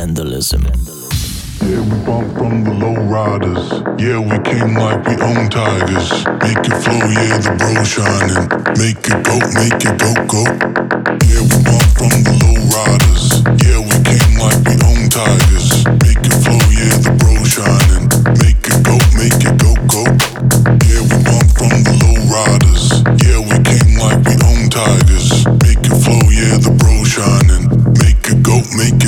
Vandalism. Yeah, we bump from the low riders. Yeah, we came like we own tigers. Make it flow, yeah, the bro shining. Make it go, go. Yeah, we bump from the low riders. Yeah, we came like we own tigers. Make it flow, yeah, the bro shining. Make it go, go. Yeah, we bump from the low riders. Yeah, we came like we own tigers. Make it flow, yeah, the bro shining. Make it go,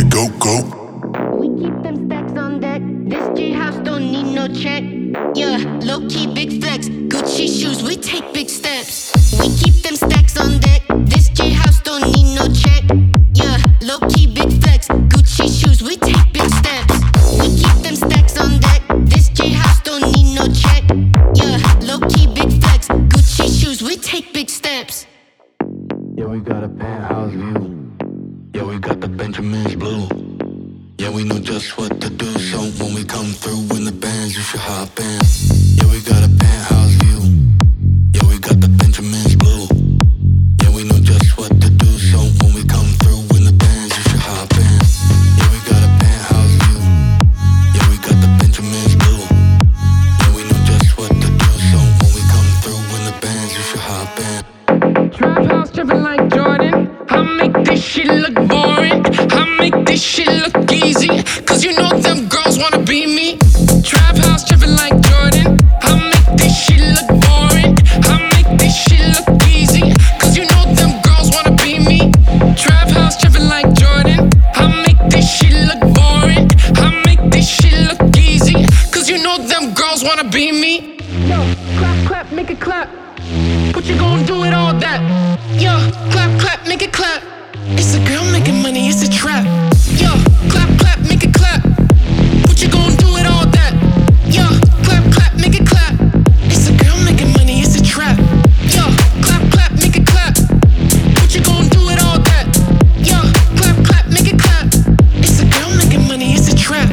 go. We keep them stacks on deck. This J house don't need no check. Yeah, low key big flex. Gucci shoes, we take big steps. We keep them stacks on deck. This J house don't need no check. Yeah, low key big flex. Gucci shoes, we take big steps. We keep them stacks on deck. This J house don't need no check. Yeah, low key big flex. Gucci shoes, we take big steps. Yeah, we got a penthouse view. Yeah, we got the Benjamin's blue. Yeah, we know just what to do, so when we come through in the bands, you should hop in. Yeah, we got a penthouse view. Yeah, we got the Benjamin's blue. Yeah, we know just what to do, so when we come through in the bands, you should hop in. Yeah, we got a penthouse view. Yeah, we got the Benjamin's blue. Yeah, we know just what to do, so when we come through in the bands, you should hop in. Trap house dripping like Jordan. I make this shit look boring. I make this shit look easy. Cause you know them girls wanna be me. Trap house dripping like Jordan. I make this shit look boring. I make this shit look easy. Cause you know them girls wanna be me. Trap house dripping like Jordan. I make this shit look boring. I make this shit look easy. Cause you know them girls wanna be me. Yo, clap, make it clap. What you gon' do with all that? Yo, clap, make it clap. It's a girl making money, it's a trap. Yo, clap, make it clap. What you gon' do with all that? Yo, clap, make it clap. It's a girl making money, it's a trap. Yo, clap, make it clap. What you gon' do with all that? Yo, clap, make it clap. It's a girl making money, it's a trap.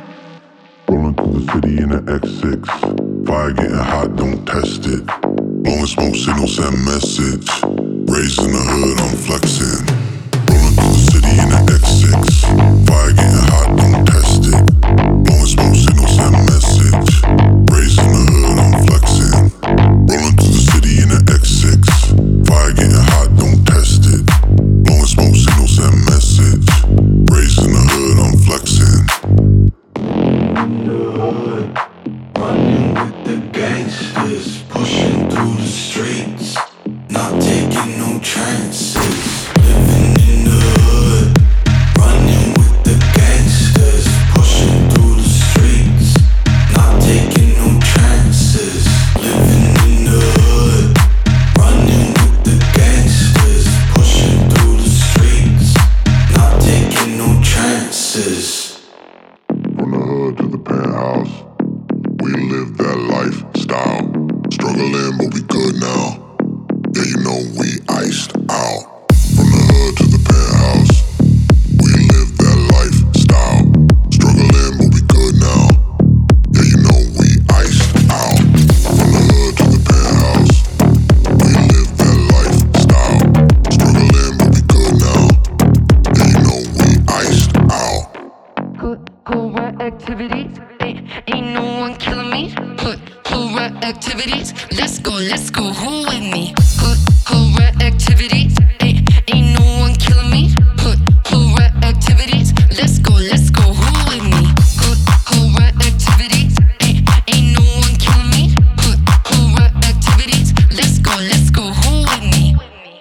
Rolling through the city in an X6. Fire getting hot, don't test it. Blowing smoke signal, send message. Raising the hood, I'm flexing. Rolling through the city in an X6. Fire getting hot, don't test it. Blowing smoke signal, send message. Raising the hood, I'm flexing. Rolling through the city in an X6. Fire getting hot, don't test it. Blowing smoke signal, send message. Raising the hood, I'm flexing. In the hood, running with the gangsters, pushing through the streets, not taking no chances. Living in the hood, running with the gangsters, pushing through the streets, not taking no chances. Living in the hood, running with the gangsters, pushing through the streets, not taking no chances. From the hood to the penthouse, we live that lifestyle. Struggling, but we good now. Yeah, you know we iced out. From the hood to the penthouse, we live that lifestyle. Struggling, but we good now. Yeah, you know we iced out. From the hood to the penthouse, we live that lifestyle. Struggling, but we good now. Yeah, you know we iced out. Hood rat activities, ain't no one killing me. Hood rat activities, let's go, who with me? Hood rat activities, ain't no one killing me. Hood rat activities, let's go, who with me? Hood rat activities, ain't no one killing me. Hood rat activities, let's go, who with me?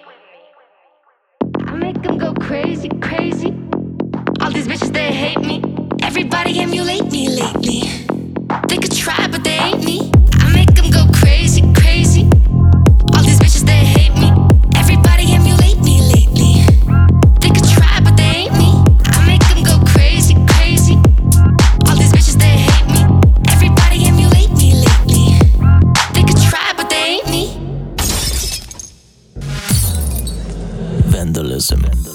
I make them go crazy. All these bitches, they hate me. Everybody emulate me lately. They could try, but they ain't me. I make them go crazy. All these bitches, they hate me. Everybody emulate me lately. They could try, but they ain't me. I make them go crazy. All these bitches, they hate me. Everybody emulate me lately. They could try, but they ain't me. Vandalism.